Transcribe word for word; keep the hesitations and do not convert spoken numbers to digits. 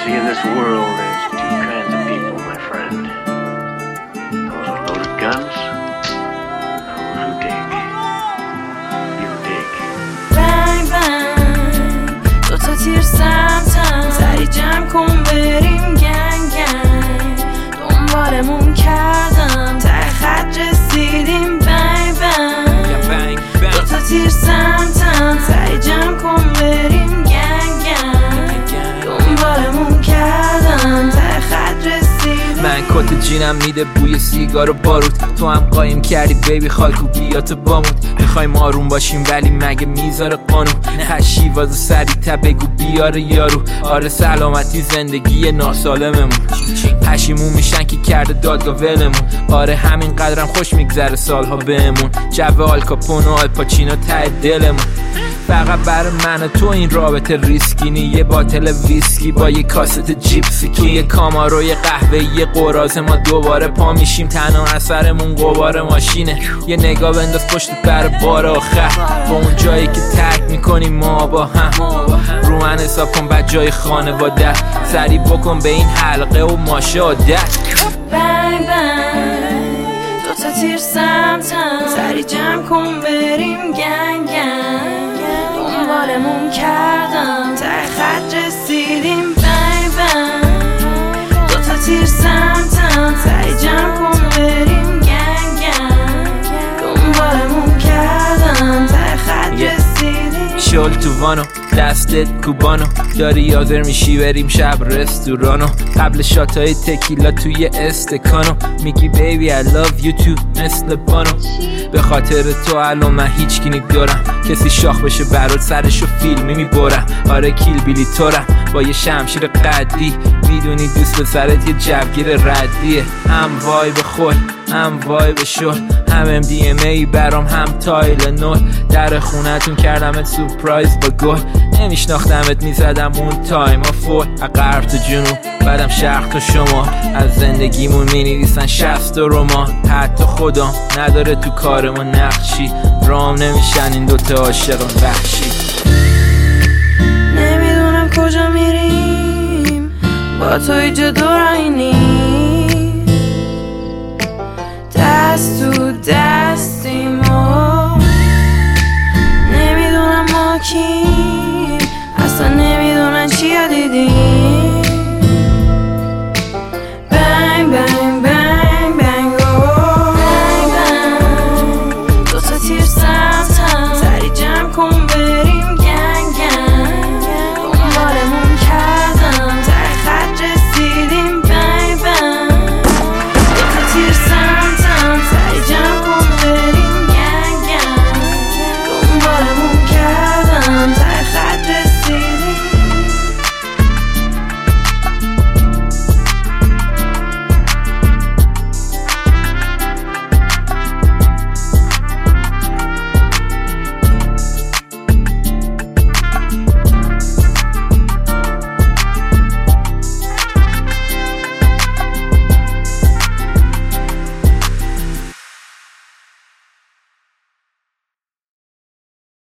see, in this world there's two kinds of people, my friend. Those with loaded guns, those who dig. You dig. Bang bang دوتا تیر سمتم سری جمع کن بریم گنگ گنگ دنبالمون کردم ته خط رسیدیم بنگ بنگ دوتا تیر سمتم سری جمع کن بریم گنگ گنگ دنبالمون کردم ته خط رسیدیم. من کت جینم میده بوی سیگار و بارود، تو هم قایم کردی بیبی خاکو بیاتو بامود. میخوایم آروم باشیم ولی مگه میذاره قانون هشی واسه سری تا بگو بیاره یارو. آره سلامتی زندگی ناسالممون، پشیمون میشن که کرده دادگاه ولمون. آره همین قدرم خوش میگذره سالها بهمون، جو آلکاپون و آلپاچینو ته دلمون. فقط برای من و تو این رابطه ریسکی نی، یه باتل ویسکی با یه کاست جیپسی توی کاماروی قهوه یه قراز ما دوباره پا میشیم، تنها اثرمون غبار ماشینه. یه نگاه بنداز پشت بر بار آخر با اون جایی که ترک میکنیم ما با هم. رو من حساب کن بعد جای خانواده سری بکن به این حلقه و ماشه عادت. بنگ بنگ دوتا تیر سمتم سری جمع کن بریم گنگ گنگ دنبالمون کردم ته خط رسیدیم بنگ بنگ دوتا تیر سمتم سری جمع کن بریم گنگ گنگ دنبالمون کردم ته خط رسیدیم. شل تو وانو دستت کوبانو داری حاضر میشی بریم شب رستورانو، قبل شاتای تکیلا توی استکانو میگی بیبی I love you too مثل بانو. به خاطر تو الان من هیچ کی ندارم، کسی شاخ بشه برات سرشو فیلمی میبرم. آره کیل بیلی تورم با یه شمشیر قدی، میدونی دوست پسرت یه جوگیر ردیه. هم وای به خود هم وای به شل، هم ام دی ام ای برام هم تایل نول. در خونتون کردمت سورپرایز با گل، نمیشناختمت میزدم اون تایم ها فول. غرب تو جنوب بعدم شرق تو شما، از زندگیمون مینویسن شصت رمان. حتی خدا نداره تو کار ما نقشی، رام نمیشن این دوتا عاشق وحشی. نمیدونم کجا میریم با تو اینجا دور اینی،